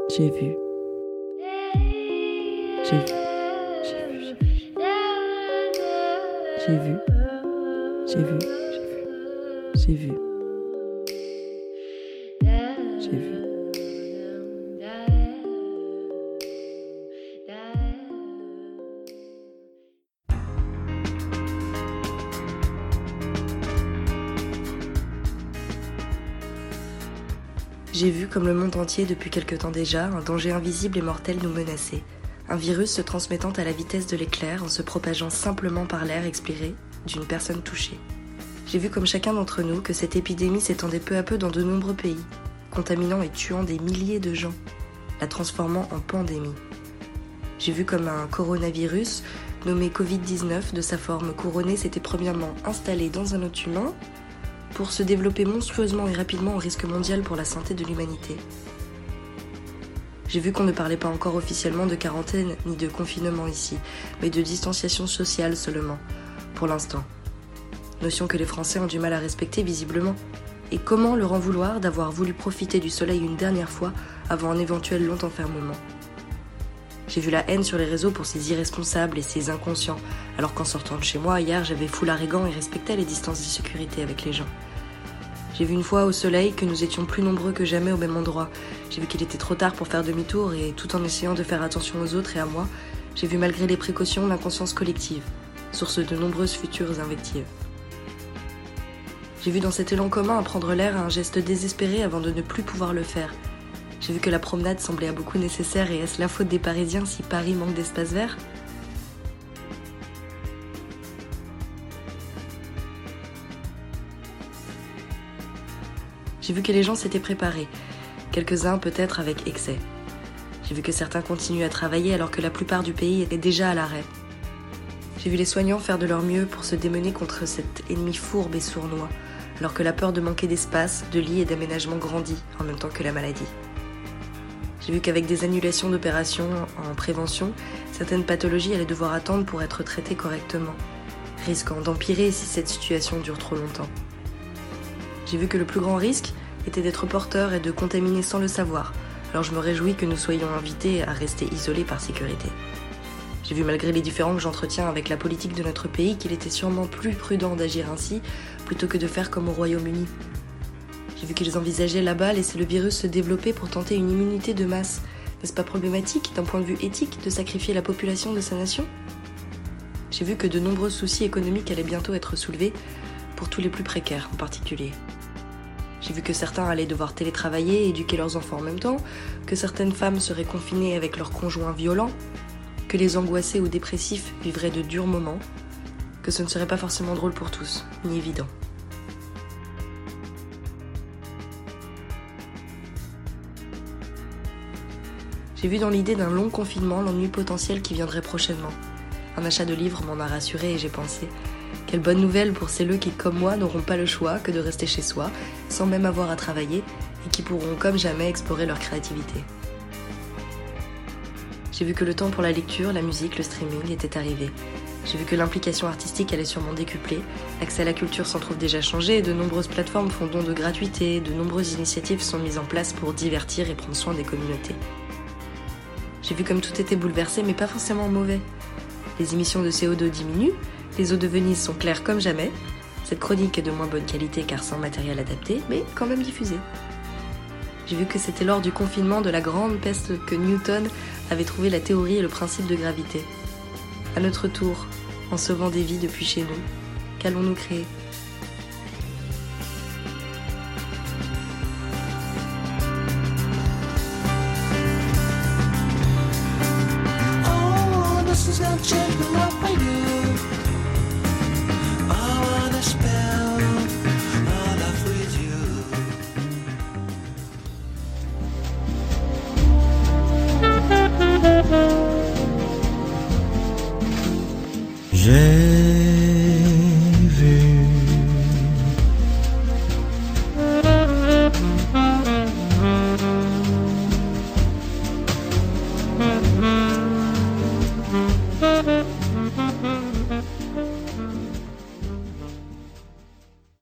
J'ai vu. J'ai vu. J'ai vu. J'ai vu. J'ai vu. J'ai vu. J'ai vu comme le monde entier depuis quelque temps déjà un danger invisible et mortel nous menacer. Un virus se transmettant à la vitesse de l'éclair en se propageant simplement par l'air expiré d'une personne touchée. J'ai vu comme chacun d'entre nous que cette épidémie s'étendait peu à peu dans de nombreux pays, contaminant et tuant des milliers de gens, la transformant en pandémie. J'ai vu comme un coronavirus, nommé Covid-19, de sa forme couronnée, s'était premièrement installé dans un autre humain, pour se développer monstrueusement et rapidement en risque mondial pour la santé de l'humanité. J'ai vu qu'on ne parlait pas encore officiellement de quarantaine ni de confinement ici, mais de distanciation sociale seulement, pour l'instant. Notion que les Français ont du mal à respecter visiblement. Et comment leur en vouloir d'avoir voulu profiter du soleil une dernière fois avant un éventuel long enfermement. J'ai vu la haine sur les réseaux pour ces irresponsables et ces inconscients, alors qu'en sortant de chez moi, hier, j'avais foulard et gants et respectais les distances de sécurité avec les gens. J'ai vu une fois au soleil que nous étions plus nombreux que jamais au même endroit. J'ai vu qu'il était trop tard pour faire demi-tour et tout en essayant de faire attention aux autres et à moi, j'ai vu malgré les précautions l'inconscience collective, source de nombreuses futures invectives. J'ai vu dans cet élan commun à prendre l'air un geste désespéré avant de ne plus pouvoir le faire. J'ai vu que la promenade semblait à beaucoup nécessaire et est-ce la faute des Parisiens si Paris manque d'espace vert ? J'ai vu que les gens s'étaient préparés, quelques-uns peut-être avec excès. J'ai vu que certains continuent à travailler alors que la plupart du pays était déjà à l'arrêt. J'ai vu les soignants faire de leur mieux pour se démener contre cet ennemi fourbe et sournois, alors que la peur de manquer d'espace, de lits et d'aménagement grandit en même temps que la maladie. J'ai vu qu'avec des annulations d'opérations en prévention, certaines pathologies allaient devoir attendre pour être traitées correctement, risquant d'empirer si cette situation dure trop longtemps. J'ai vu que le plus grand risque était d'être porteur et de contaminer sans le savoir, alors je me réjouis que nous soyons invités à rester isolés par sécurité. J'ai vu malgré les différends que j'entretiens avec la politique de notre pays qu'il était sûrement plus prudent d'agir ainsi plutôt que de faire comme au Royaume-Uni. J'ai vu qu'ils envisageaient là-bas laisser le virus se développer pour tenter une immunité de masse. N'est-ce pas problématique d'un point de vue éthique de sacrifier la population de sa nation ? J'ai vu que de nombreux soucis économiques allaient bientôt être soulevés, pour tous les plus précaires en particulier. J'ai vu que certains allaient devoir télétravailler et éduquer leurs enfants en même temps, que certaines femmes seraient confinées avec leurs conjoints violents, que les angoissés ou dépressifs vivraient de durs moments, que ce ne serait pas forcément drôle pour tous, ni évident. J'ai vu dans l'idée d'un long confinement l'ennui potentiel qui viendrait prochainement. Un achat de livres m'en a rassuré et j'ai pensé « Quelle bonne nouvelle pour celles qui, comme moi, n'auront pas le choix que de rester chez soi, sans même avoir à travailler, et qui pourront comme jamais explorer leur créativité. » J'ai vu que le temps pour la lecture, la musique, le streaming était arrivé. J'ai vu que l'implication artistique allait sûrement décupler, l'accès à la culture s'en trouve déjà changé, et de nombreuses plateformes font don de gratuité, de nombreuses initiatives sont mises en place pour divertir et prendre soin des communautés. J'ai vu comme tout était bouleversé, mais pas forcément mauvais. Les émissions de CO2 diminuent, les eaux de Venise sont claires comme jamais. Cette chronique est de moins bonne qualité car sans matériel adapté, mais quand même diffusée. J'ai vu que c'était lors du confinement de la grande peste que Newton avait trouvé la théorie et le principe de gravité. À notre tour, en sauvant des vies depuis chez nous, qu'allons-nous créer ?